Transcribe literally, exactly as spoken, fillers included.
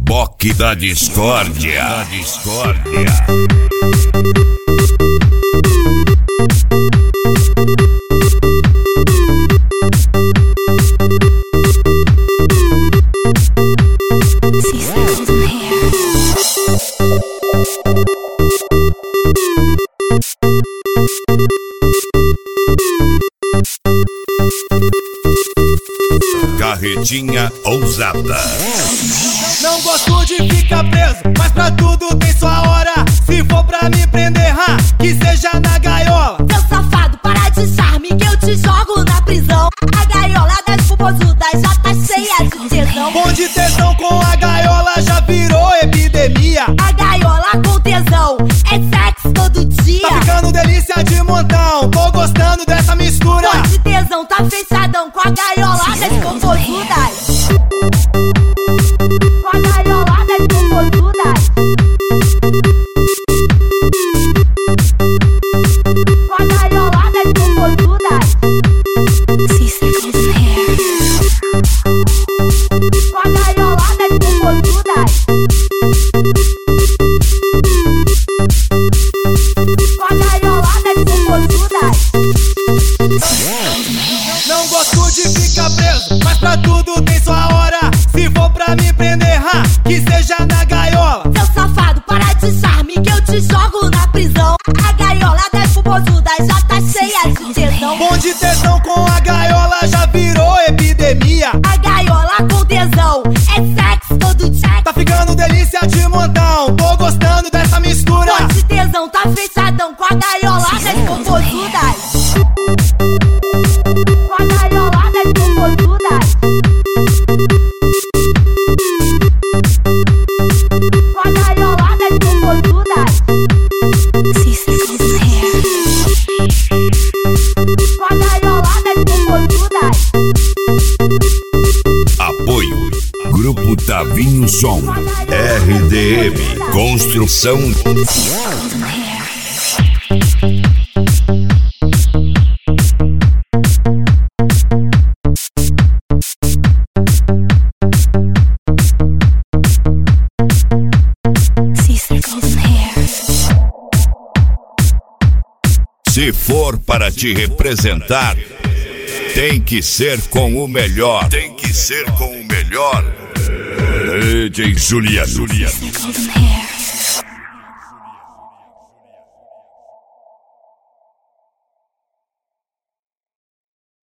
reboque da discórdia. Da discórdia. Carretinha ousada. Não gosto de ficar preso, mas pra tudo tem sua hora. Se for pra me prender, ha, que seja na gaiola. Seu safado, para de charme que eu te jogo na prisão. A gaiola das pupozudas já tá cheia de tesão. Bom de tesão com a gaiola já virou epidemia. A gaiola com tesão é sexo todo dia. Tá ficando delícia de montão, tô gostando dessa mistura. Bom de tesão, tá fechadão com a gaiola das pupozudas. Com a gaiola das pupozudas. Com a gaiola das pupozudas. Com a gaiola das pupozudas. Com a gaiola das pupozudas. Não gosto de ficar preso, mas pra tudo tem sua hora. Se for pra me prender, ha, que seja na gaiola. Seu safado, para de charme que eu te jogo na prisão. A gaiola das pupozudas já tá cheia de tesão. Bom de tesão com a gaiola já virou epidemia. A gaiola com tesão é sexo todo dia. Tá ficando delícia de montão, tô gostando dessa mistura. Bom de tesão, tá fechadão com a gaiola das pupozudas. Com a gaiola das pupozudas. Com a gaiola das pupozudas. Com a gaiola das pupozudas. Apoio Grupo Tavinho Som, R D M Construção. Se for para te representar, tem que ser com o melhor. Tem que ser com o melhor. D J Juliano.